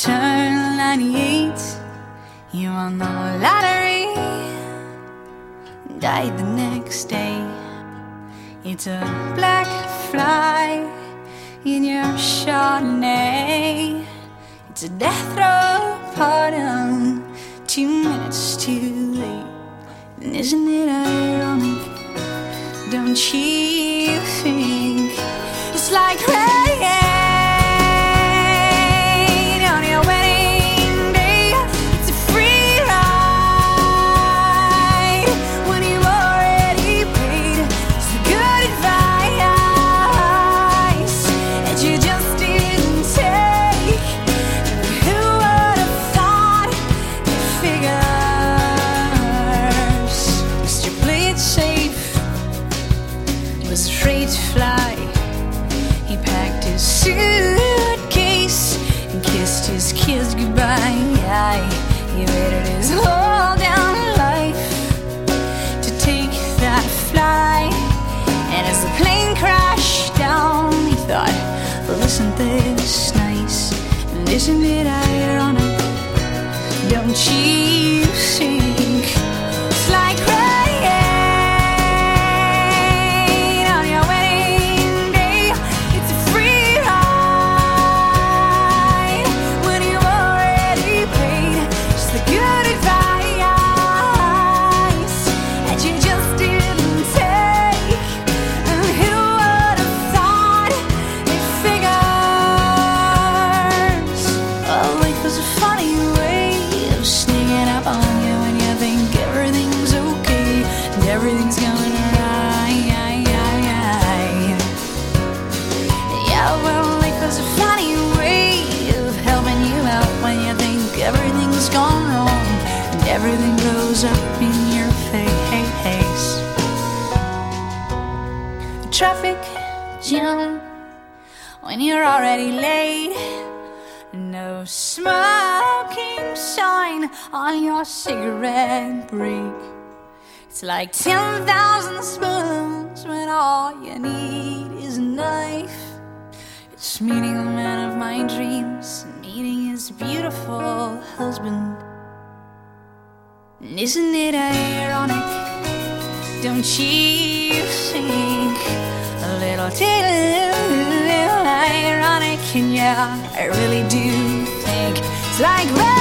turn 98, you won the lottery, died the next day. It's a black fly in your Chardonnay. It's a death row pardon, 2 minutes too late. And isn't it ironic? Don't you think it's like rain on your wedding day? It's a free ride when you've already paid. It's the good advice that you just didn't take. Who would have thought it figures? Mr. Play It Safe was afraid to fly. He packed his suitcase and kissed his kids goodbye. He waited his whole damn life to take that flight. And as the plane crashed down, he thought, well, isn't this nice? And isn't it ironic? Don't you think it's like rain on your wedding day? It's a free ride when you've already paid. It's the good advice that you just didn't take. And who would have thought it figures? Well, life was a funny way of sneaking up on you when you think everything's okay and everything's going right. Yeah, well, life was a funny way of helping you out when you think everything's gone wrong and everything blows up in your face. Traffic jam when you're already late. No smoking sign on your cigarette break. It's like 10,000 spoons when all you need is a knife. It's meeting the man of my dreams, meeting his beautiful husband. And isn't it ironic? Don't you think a little ironic? And yeah, I really do think it's like